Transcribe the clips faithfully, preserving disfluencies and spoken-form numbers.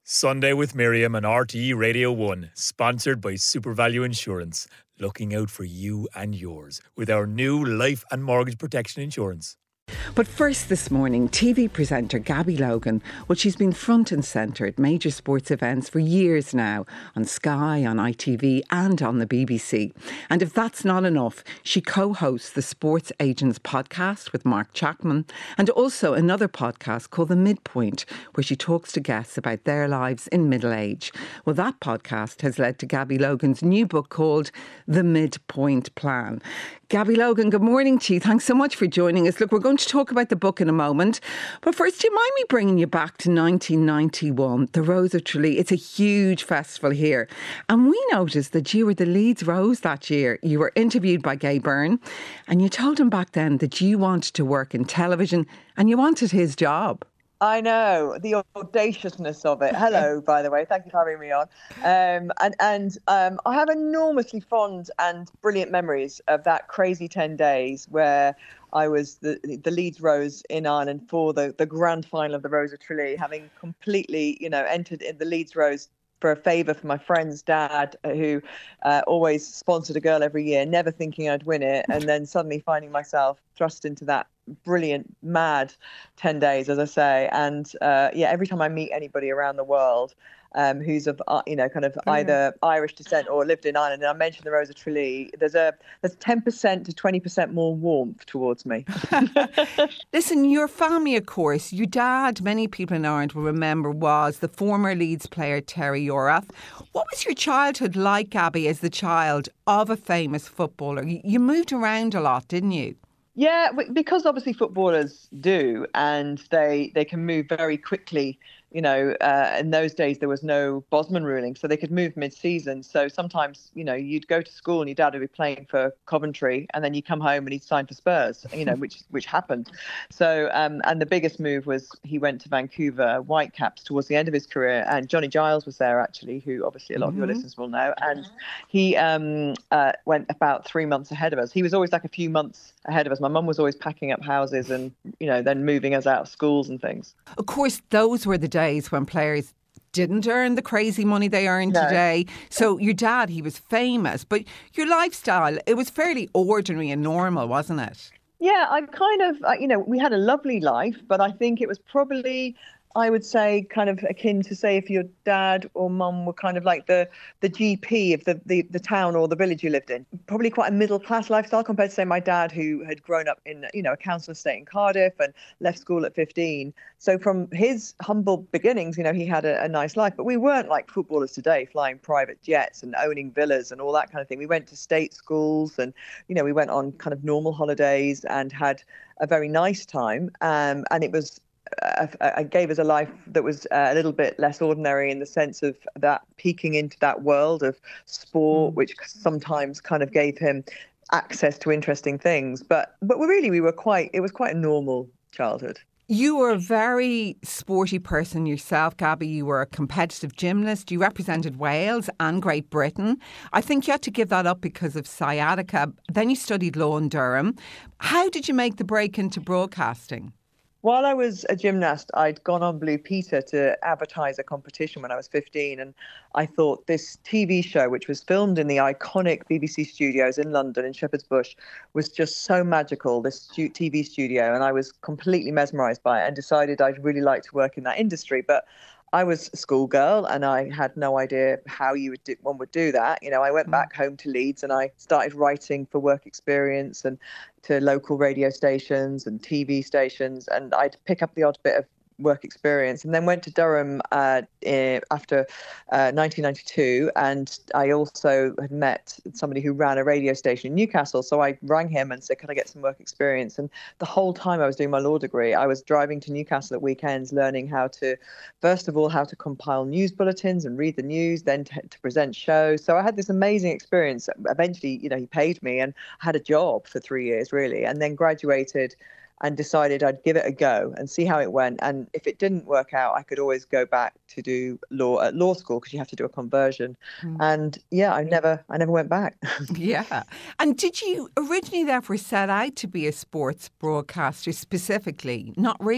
Sunday with Miriam on R T E Radio one, sponsored by SuperValue Insurance. Looking out for you and yours with our new life and mortgage protection insurance. But first this morning, T V presenter Gabby Logan, well, she's been front and centre at major sports events for years now, on Sky, on I T V and on the B B C. And if that's not enough, she co-hosts the Sports Agents podcast with Mark Chapman and also another podcast called The Midpoint, where she talks to guests about their lives in middle age. Well, that podcast has led to Gabby Logan's new book called The Midpoint Plan. Gabby Logan, good morning to you. Thanks so much for joining us. Look, we're going to talk about the book in a moment. But first, do you mind me bringing you back to nineteen ninety-one, the Rose of Tralee? It's a huge festival here. And we noticed that you were the Leeds Rose that year. You were interviewed by Gay Byrne and you told him back then that you wanted to work in television and you wanted his job. I know, the audaciousness of it. Hello, by the way. Thank you for having me on. Um, and and um, I have enormously fond and brilliant memories of that crazy ten days where I was the the Leeds Rose in Ireland for the, the grand final of the Rose of Tralee, having completely, you know, entered in the Leeds Rose for a favour for my friend's dad, who uh, always sponsored a girl every year, never thinking I'd win it, and then suddenly finding myself thrust into that brilliant, mad ten days, as I say. And uh, yeah, every time I meet anybody around the world um, who's of, uh, you know, kind of either Irish descent or lived in Ireland, and I mentioned the Rose of Tralee, there's a there's ten percent to twenty percent more warmth towards me. Listen, your family, of course, your dad, many people in Ireland will remember, was the former Leeds player Terry Yorath. What was your childhood like, Gabby, as the child of a famous footballer? You moved around a lot, didn't you? Yeah, because obviously footballers do, and they they can move very quickly. You know, uh, in those days there was no Bosman ruling, so they could move mid-season. So sometimes, you know, you'd go to school and your dad would be playing for Coventry, and then you come home and he'd sign for Spurs. You know, which which happened. So, um, and the biggest move was he went to Vancouver Whitecaps towards the end of his career, and Johnny Giles was there actually, who obviously a lot mm-hmm. of your listeners will know, and he um, uh, went about three months ahead of us. He was always like a few months ahead of us. My mum was always packing up houses and, you know, then moving us out of schools and things. Of course, those were the days when players didn't earn the crazy money they earn no. today. So your dad, he was famous, but your lifestyle, it was fairly ordinary and normal, wasn't it? Yeah, I kind of, you know, we had a lovely life, but I think it was probably, I would say, kind of akin to, say, if your dad or mum were kind of like the the G P of the, the, the town or the village you lived in. Probably quite a middle class lifestyle compared to, say, my dad, who had grown up in, you know, a council estate in Cardiff and left school at fifteen. So from his humble beginnings, you know, he had a, a nice life. But we weren't like footballers today, flying private jets and owning villas and all that kind of thing. We went to state schools and, you know, we went on kind of normal holidays and had a very nice time. Um, and it was I, I gave us a life that was uh, a little bit less ordinary in the sense of that peeking into that world of sport, which sometimes kind of gave him access to interesting things. But but really, we were quite, it was quite a normal childhood. You were a very sporty person yourself, Gabby. You were a competitive gymnast. You represented Wales and Great Britain. I think you had to give that up because of sciatica. Then you studied law in Durham. How did you make the break into broadcasting? While I was a gymnast, I'd gone on Blue Peter to advertise a competition when I was fifteen. And I thought this T V show, which was filmed in the iconic B B C studios in London, in Shepherd's Bush, was just so magical, this stu- T V studio. And I was completely mesmerised by it and decided I'd really like to work in that industry. But I was a schoolgirl and I had no idea how you would do, one would do that. You know, I went back home to Leeds and I started writing for work experience and to local radio stations and T V stations, and I'd pick up the odd bit of work experience, and then went to Durham uh, after uh, nineteen ninety-two. And I also had met somebody who ran a radio station in Newcastle. So I rang him and said, can I get some work experience? And the whole time I was doing my law degree, I was driving to Newcastle at weekends, learning how to, first of all, how to compile news bulletins and read the news, then to, to present shows. So I had this amazing experience. Eventually, you know, he paid me and I had a job for three years, really, and then graduated and decided I'd give it a go and see how it went. And if it didn't work out, I could always go back to do law at law school, because you have to do a conversion. Mm. And yeah, I never, I never went back. Yeah. And did you originally therefore set out to be a sports broadcaster specifically? Not really.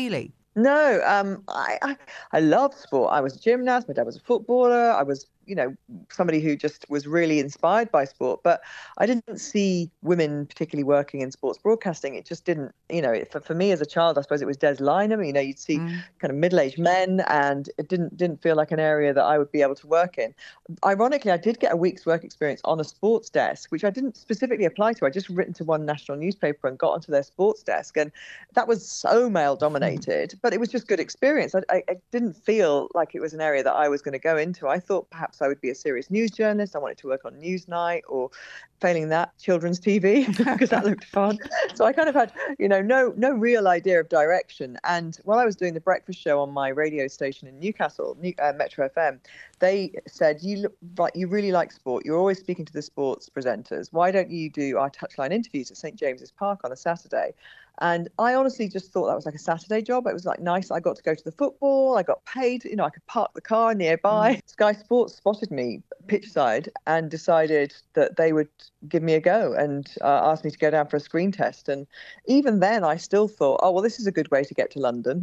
No, um, I, I I loved sport. I was a gymnast. My dad was a footballer. I was, you know, somebody who just was really inspired by sport. But I didn't see women particularly working in sports broadcasting. It just didn't, you know, for, for me as a child, I suppose it was Des Lynam. You know, you'd see Mm. kind of middle-aged men, and it didn't didn't feel like an area that I would be able to work in. Ironically, I did get a week's work experience on a sports desk, which I didn't specifically apply to. I just written to one national newspaper and got onto their sports desk, and that was so male dominated, but it was just good experience. I, I, I didn't feel like it was an area that I was going to go into. I thought perhaps I would be a serious news journalist. I wanted to work on Newsnight, or failing that, children's T V, because that looked fun. So I kind of had, you know, no no real idea of direction. And while I was doing the breakfast show on my radio station in Newcastle, New, uh, Metro F M, they said, you look like you really like sport. You're always speaking to the sports presenters. Why don't you do our touchline interviews at St James's Park on a Saturday? And I honestly just thought that was like a Saturday job. It was like nice. I got to go to the football. I got paid. You know, I could park the car nearby. Mm. Sky Sports spotted me pitchside and decided that they would give me a go and uh, asked me to go down for a screen test. And even then, I still thought, oh, well, this is a good way to get to London.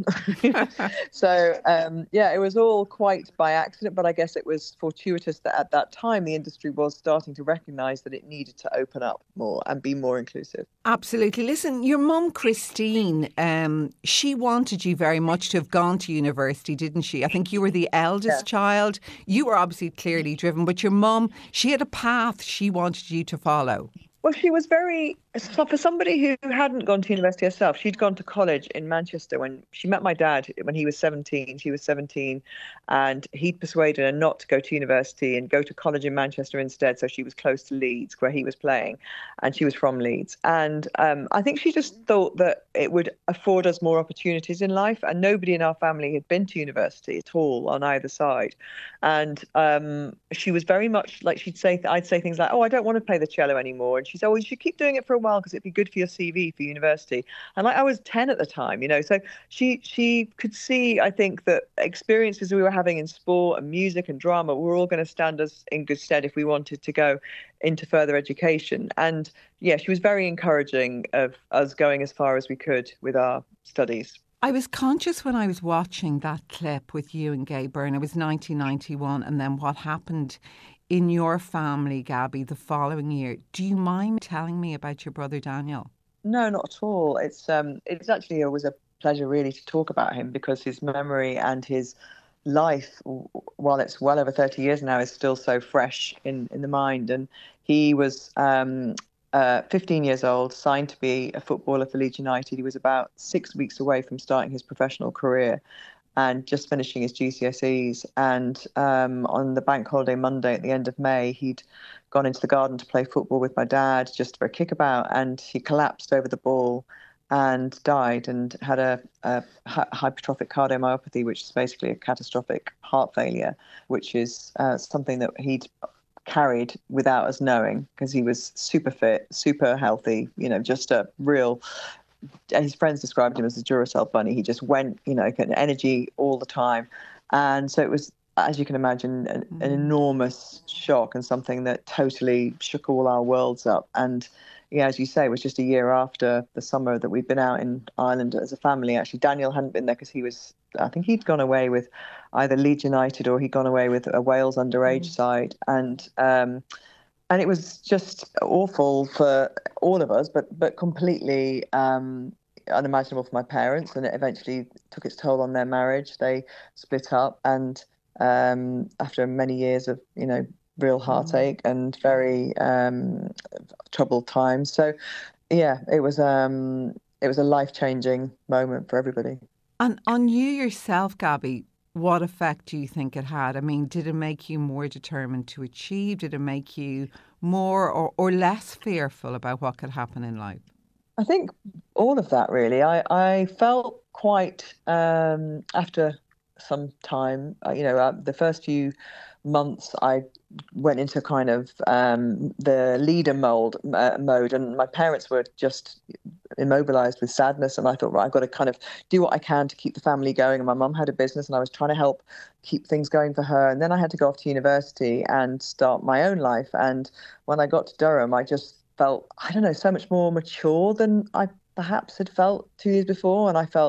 So, um, yeah, it was all quite by accident. But I guess it was fortuitous that at that time, the industry was starting to recognise that it needed to open up more and be more inclusive. Absolutely. Listen, your mum, Christine, um, she wanted you very much to have gone to university, didn't she? I think you were the eldest yeah. child. You were obviously clearly driven, but your mum, she had a path she wanted you to follow. Well, she was very, for somebody who hadn't gone to university herself, she'd gone to college in Manchester when she met my dad when he was seventeen. She was seventeen, and he'd persuaded her not to go to university and go to college in Manchester instead. So she was close to Leeds, where he was playing, and she was from Leeds. And um, I think she just thought that it would afford us more opportunities in life. And nobody in our family had been to university at all on either side. And um, she was very much like, she'd say, I'd say things like, oh, I don't want to play the cello anymore. And she said, oh, you should keep doing it for a while because it'd be good for your C V for university. And like, I was ten at the time, you know, so she she could see, I think, that experiences we were having in sport and music and drama were all going to stand us in good stead if we wanted to go into further education. And yeah, she was very encouraging of us going as far as we could with our studies. I was conscious when I was watching that clip with you and Gay Byrne. It was nineteen ninety-one, and then what happened in your family, Gabby, the following year. Do you mind telling me about your brother Daniel? No, not at all. It's um, it's actually always a pleasure really to talk about him because his memory and his life, while it's well over thirty years now, is still so fresh in, in the mind. And he was um, uh, fifteen years old, signed to be a footballer for Leeds United. He was about six weeks away from starting his professional career and just finishing his G C S Es. And um, on the bank holiday Monday at the end of May, he'd gone into the garden to play football with my dad just for a kickabout, and he collapsed over the ball and died and had a, a hypertrophic cardiomyopathy, which is basically a catastrophic heart failure, which is uh, something that he'd carried without us knowing because he was super fit, super healthy, you know, just a real... His friends described him as a Duracell bunny. He just went, you know, energy all the time. And so it was, as you can imagine, an, an enormous shock and something that totally shook all our worlds up. And yeah, as you say, it was just a year after the summer that we'd been out in Ireland as a family. Actually, Daniel hadn't been there because he was, I think he'd gone away with either Leeds United or he'd gone away with a Wales underage mm. side. And um, and it was just awful for all of us, but but completely um, unimaginable for my parents. And it eventually took its toll on their marriage. They split up, and um, after many years of, you know, real heartache mm. and very um, troubled times. So, yeah, it was um, it was a life-changing moment for everybody. And on you yourself, Gabby, what effect do you think it had? I mean, did it make you more determined to achieve? Did it make you more or, or less fearful about what could happen in life? I think all of that, really. I, I felt quite, um, after some time, uh, you know, uh, the first few months I went into kind of um, the leader mold uh, mode, and my parents were just immobilized with sadness, and I thought, right, I've got to kind of do what I can to keep the family going. And my mum had a business, and I was trying to help keep things going for her. And then I had to go off to university and start my own life. And when I got to Durham, I just felt, I don't know, so much more mature than I perhaps had felt two years before. And I felt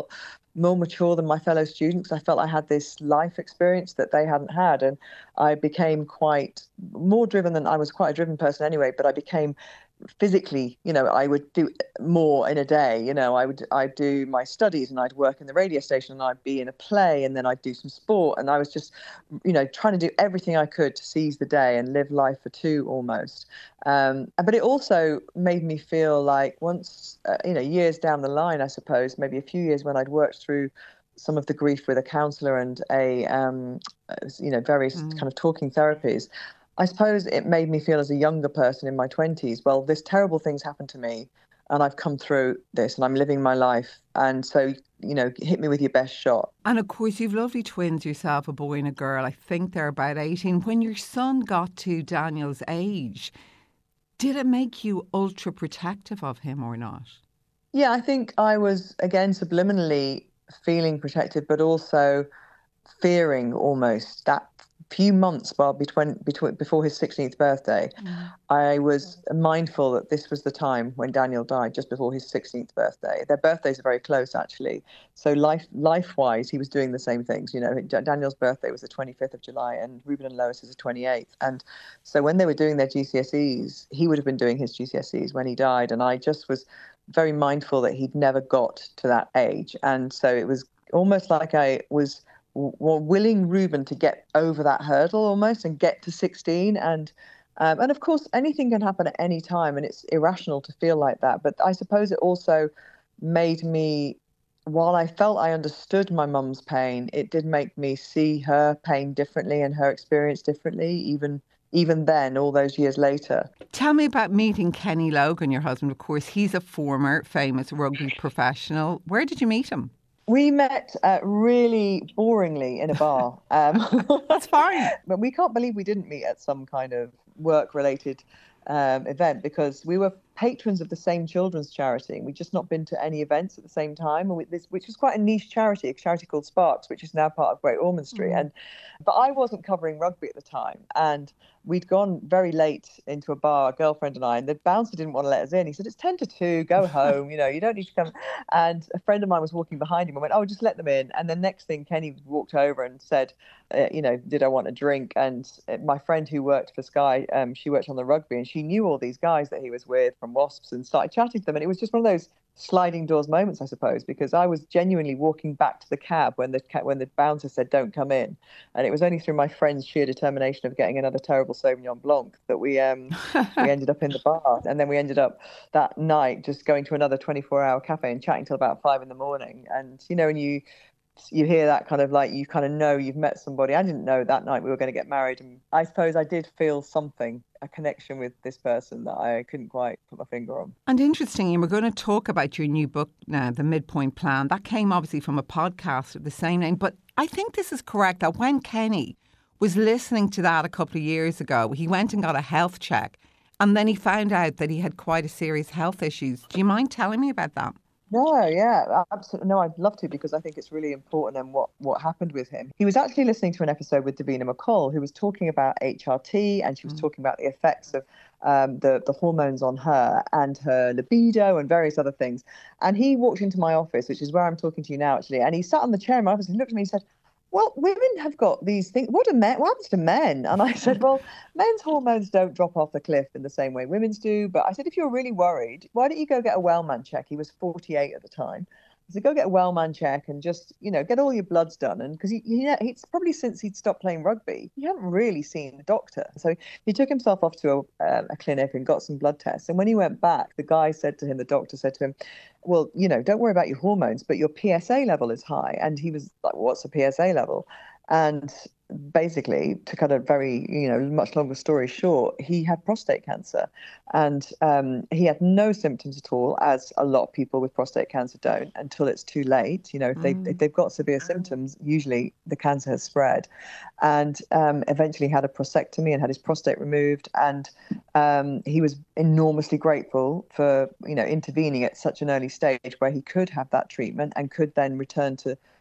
more mature than my fellow students. I felt I had this life experience that they hadn't had. And I became quite more driven than I was quite a driven person anyway, but I became physically, you know, I would do more in a day. You know, I would I'd do my studies and I'd work in the radio station and I'd be in a play and then I'd do some sport. And I was just, you know, trying to do everything I could to seize the day and live life for two almost. Um, but it also made me feel like once, uh, you know, years down the line, I suppose, maybe a few years when I'd worked through some of the grief with a counsellor and a, um, you know, various mm. kind of talking therapies, I suppose it made me feel as a younger person in my twenties, well, this terrible thing's happened to me and I've come through this and I'm living my life. And so, you know, hit me with your best shot. And of course, you've lovely twins yourself, a boy and a girl. I think they're about eighteen. When your son got to Daniel's age, did it make you ultra protective of him or not? Yeah, I think I was, again, subliminally feeling protective, but also fearing almost that few months while between, between before his sixteenth birthday, mm. I was mindful that this was the time when Daniel died, just before his sixteenth birthday. Their birthdays are very close, actually. So life, life-wise, he was doing the same things. You know, Daniel's birthday was the twenty-fifth of July, and Ruben and Lois is the twenty-eighth. And so when they were doing their G C S Es, he would have been doing his G C S Es when he died, and I just was very mindful that he'd never got to that age. And so it was almost like I was were willing Ruben to get over that hurdle almost and get to sixteen. And um, and of course, anything can happen at any time and it's irrational to feel like that. But I suppose it also made me, while I felt I understood my mum's pain, it did make me see her pain differently and her experience differently, even even then, all those years later. Tell me about meeting Kenny Logan, your husband. Of course, he's a former famous rugby professional. Where did you meet him? We met uh, really boringly in a bar. Um, That's fine. But we can't believe we didn't meet at some kind of work-related um, event, because we were patrons of the same children's charity. We'd just not been to any events at the same time, and this, which was quite a niche charity, a charity called Sparks, which is now part of Great Ormond Street. Mm. And but I wasn't covering rugby at the time, and we'd gone very late into a bar, a girlfriend and I, and the bouncer didn't want to let us in. He said, it's ten to two, go home, you know, you don't need to come. And a friend of mine was walking behind him and went, oh, just let them in. And the next thing, Kenny walked over and said, uh, you know, did I want a drink? And my friend who worked for Sky, um, she worked on the rugby, and she knew all these guys that he was with from Wasps and started chatting to them. And it was just one of those sliding doors moments, I suppose, because I was genuinely walking back to the cab when the when the bouncer said, don't come in. And it was only through my friend's sheer determination of getting another terrible Sauvignon Blanc that we um we ended up in the bar. And then we ended up that night just going to another twenty-four hour cafe and chatting till about five in the morning. And, you know, and you you hear that kind of like, you kind of know you've met somebody. I didn't know that night we were going to get married. And I suppose I did feel something, a connection with this person that I couldn't quite put my finger on. And interesting, and we're going to talk about your new book now, The Midpoint Plan. That came obviously from a podcast of the same name. But I think this is correct, that when Kenny was listening to that a couple of years ago, he went and got a health check, and then he found out that he had quite a serious health issues. Do you mind telling me about that? No, yeah, absolutely. No, I'd love to, because I think it's really important and what, what happened with him. He was actually listening to an episode with Davina McCall, who was talking about H R T, and she was mm. talking about the effects of um, the, the hormones on her and her libido and various other things. And he walked into my office, which is where I'm talking to you now, actually, and he sat on the chair in my office and looked at me and said, well, women have got these things. What do men? What happens to men? And I said, well, men's hormones don't drop off the cliff in the same way women's do. But I said, if you're really worried, why don't you go get a Wellman check? He was forty-eight at the time. I said, go get a Wellman check and just, you know, get all your bloods done. And because he, he, he's probably since he'd stopped playing rugby, he hadn't really seen the doctor. So he took himself off to a, uh, a clinic and got some blood tests. And when he went back, the guy said to him, the doctor said to him, well, you know, don't worry about your hormones, but your P S A level is high. And he was like, what's a P S A level? And basically, to cut a very, you know, much longer story short, he had prostate cancer, and um, he had no symptoms at all, as a lot of people with prostate cancer don't, until it's too late. You know, if, they, mm. if they've got severe symptoms, usually the cancer has spread, and um, eventually had a prostatectomy and had his prostate removed. And um, he was enormously grateful for, you know, intervening at such an early stage where he could have that treatment and could then return to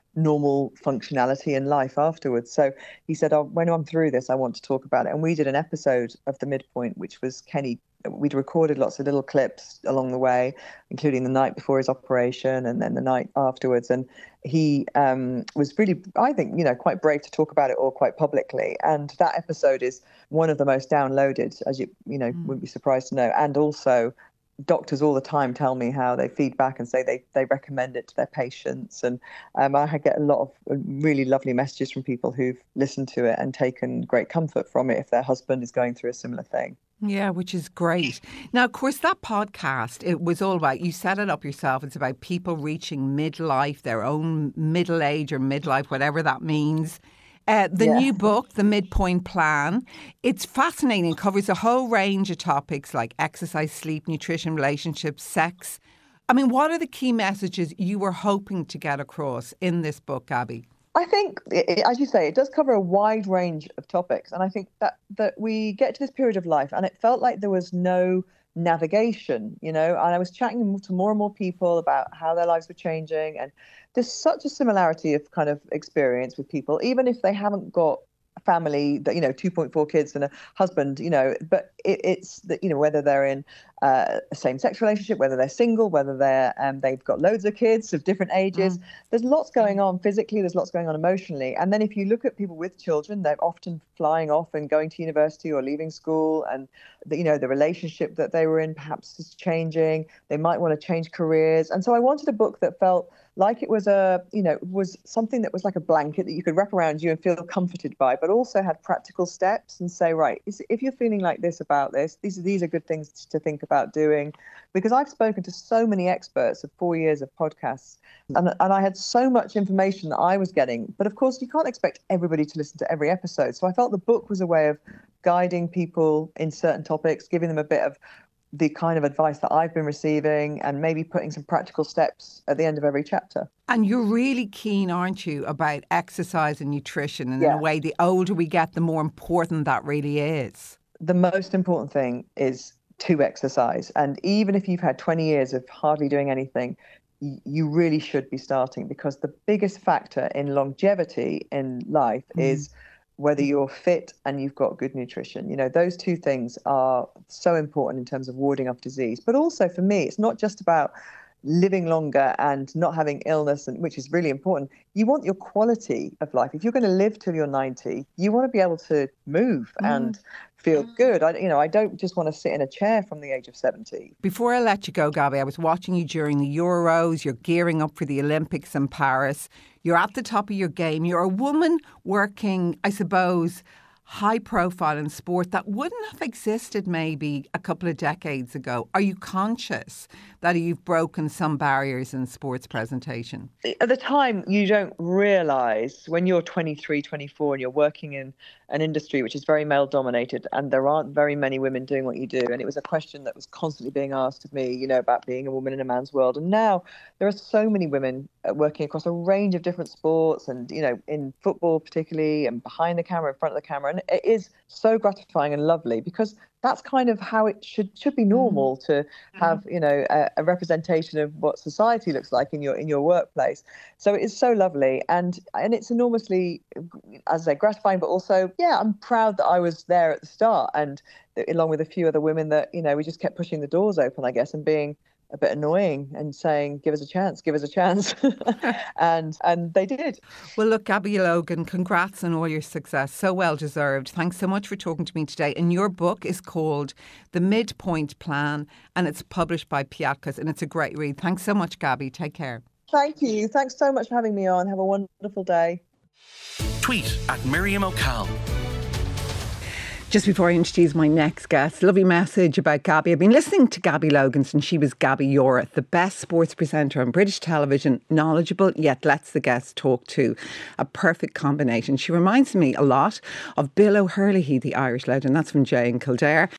normal functionality in life afterwards. So he said, oh, when I'm through this, I want to talk about it. And we did an episode of The Midpoint, which was Kenny. We'd recorded lots of little clips along the way, including the night before his operation and then the night afterwards. And he um, was really, I think, you know, quite brave to talk about it all quite publicly. And that episode is one of the most downloaded, as you, you know, mm. wouldn't be surprised to know. And also, doctors all the time tell me how they feed back and say they, they recommend it to their patients. And um, I get a lot of really lovely messages from people who've listened to it and taken great comfort from it if their husband is going through a similar thing. Yeah, which is great. Now, of course, that podcast, it was all about, you set it up yourself, it's about people reaching midlife, their own middle age or midlife, whatever that means. Uh, the yeah. new book, The Midpoint Plan, it's fascinating. It covers a whole range of topics like exercise, sleep, nutrition, relationships, sex. I mean, what are the key messages you were hoping to get across in this book, Gabby? I think, as you say, it does cover a wide range of topics. And I think that, that we get to this period of life and it felt like there was no navigation, you know, and I was chatting to more and more people about how their lives were changing. And there's such a similarity of kind of experience with people, even if they haven't got a family that, you know, two point four kids and a husband, you know, but it, it's that, you know, whether they're in uh, a same-sex relationship, whether they're single, whether they're um, they've got loads of kids of different ages. Mm. There's lots going on physically. There's lots going on emotionally. And then if you look at people with children, they're often flying off and going to university or leaving school. And, the, you know, the relationship that they were in perhaps is changing. They might want to change careers. And so I wanted a book that felt like it was a, you know, was something that was like a blanket that you could wrap around you and feel comforted by, but also had practical steps and say, right, if you're feeling like this about this, these are, these are good things to think about doing. Because I've spoken to so many experts of four years of podcasts, and, and I had so much information that I was getting. But of course, you can't expect everybody to listen to every episode. So I felt the book was a way of guiding people in certain topics, giving them a bit of the kind of advice that I've been receiving and maybe putting some practical steps at the end of every chapter. And you're really keen, aren't you, about exercise and nutrition? And yeah. in a way, the older we get, the more important that really is. The most important thing is to exercise. And even if you've had twenty years of hardly doing anything, you really should be starting, because the biggest factor in longevity in life mm. is whether you're fit and you've got good nutrition. You know, those two things are so important in terms of warding off disease. But also for me, it's not just about living longer and not having illness, and which is really important. You want your quality of life. If you're going to live till you're ninety, you want to be able to move mm. and feel good. I, you know, I don't just want to sit in a chair from the age of seventy. Before I let you go, Gabby, I was watching you during the Euros. You're gearing up for the Olympics in Paris. You're at the top of your game. You're a woman working, I suppose, high profile in sport that wouldn't have existed maybe a couple of decades ago. Are you conscious that you've broken some barriers in sports presentation? At the time, you don't realise when you're twenty-three, twenty-four and you're working in an industry which is very male dominated and there aren't very many women doing what you do. And it was a question that was constantly being asked of me, you know, about being a woman in a man's world. And now there are so many women working across a range of different sports and, you know, in football particularly, and behind the camera, in front of the camera. And it is so gratifying and lovely, because that's kind of how it should should be normal mm. to have, you know, a, a representation of what society looks like in your in your workplace. So it is so lovely, and and it's enormously, as I say, gratifying, but also, yeah, I'm proud that I was there at the start, and along with a few other women that, you know, we just kept pushing the doors open, I guess, and being a bit annoying and saying, give us a chance, give us a chance. and and they did. Well, look, Gabby Logan, congrats on all your success. So well deserved. Thanks so much for talking to me today. And your book is called The Midpoint Plan, and it's published by Piatkus, and it's a great read. Thanks so much, Gabby. Take care. Thank you. Thanks so much for having me on. Have a wonderful day. Tweet at Miriam O'Callaghan. Just before I introduce my next guest, lovely message about Gabby. I've been listening to Gabby Logan since she was Gabby Yorath, the best sports presenter on British television, knowledgeable, yet lets the guests talk too. A perfect combination. She reminds me a lot of Bill O'Herlihy, the Irish legend. That's from Jay and Kildare.